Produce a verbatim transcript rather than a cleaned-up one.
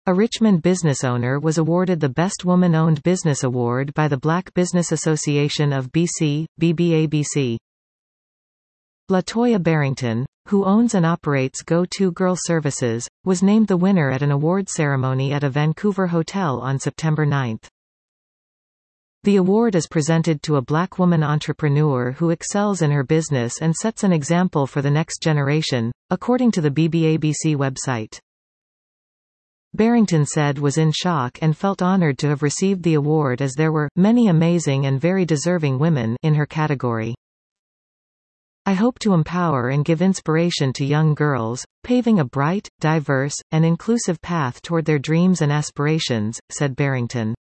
A Richmond business owner was awarded the Best Woman-Owned Business Award by the Black Business Association of B C, B B A B C. LaToya Barrington, who owns and operates Go To Girl Services, was named the winner at an award ceremony at a Vancouver hotel on September ninth. The award is presented to a black woman entrepreneur who excels in her business and sets an example for the next generation, according to the B B A B C website. Barrington said was in shock and felt honored to have received the award as there were many amazing and very deserving women in her category. I hope to empower and give inspiration to young girls, paving a bright, diverse, and inclusive path toward their dreams and aspirations, said Barrington.